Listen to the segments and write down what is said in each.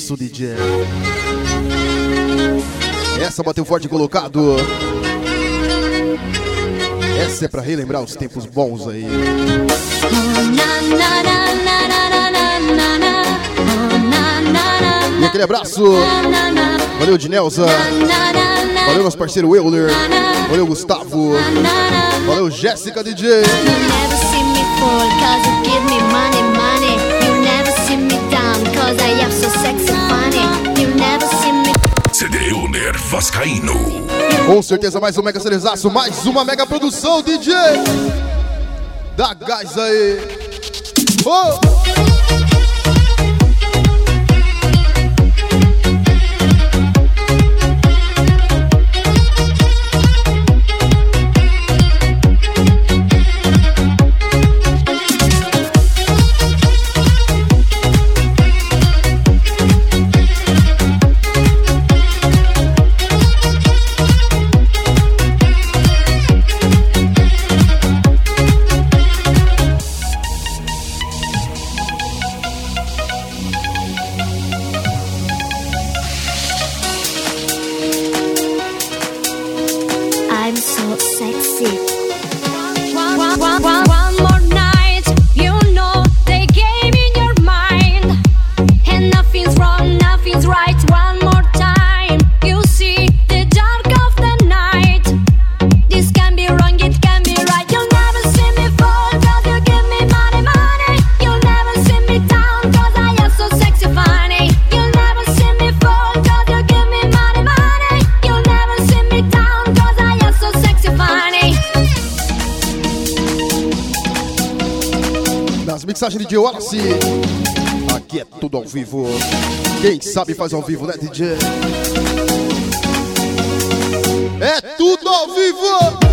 isso, DJ. Essa bateu forte colocado. Essa é pra relembrar os tempos bons aí. E aquele abraço. Valeu, Dinelza. Valeu, nosso parceiro Euler. Valeu, Gustavo. Valeu, Jéssica DJ. CD Uner Vascaíno. Com certeza mais um mega cerezaço, mais uma mega produção, DJ. Dá gás aí. Oh! Mensagem de DJ Wallace. Aqui é tudo ao vivo. Quem sabe faz ao vivo, né, DJ? É tudo ao vivo.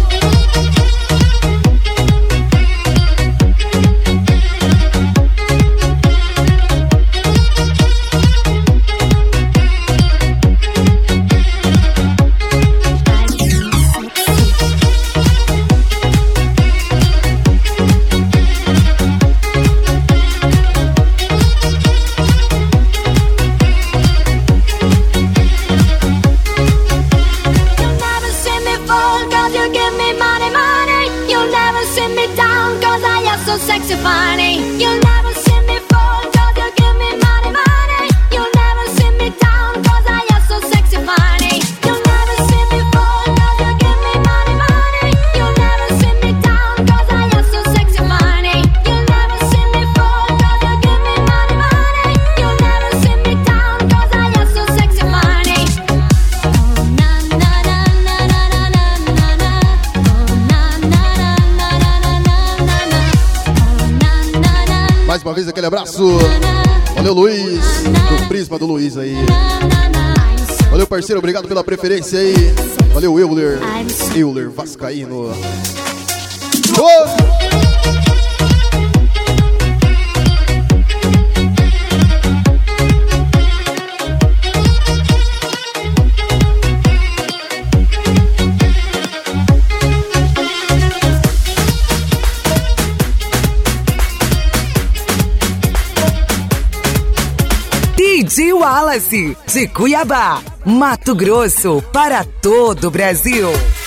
Uma vez aquele abraço. Valeu, Luiz, do Prisma do Luiz aí. Valeu, parceiro, obrigado pela preferência aí. Valeu, Euler Vascaíno. Oh! DJ Wallace, de Cuiabá, Mato Grosso, para todo o Brasil.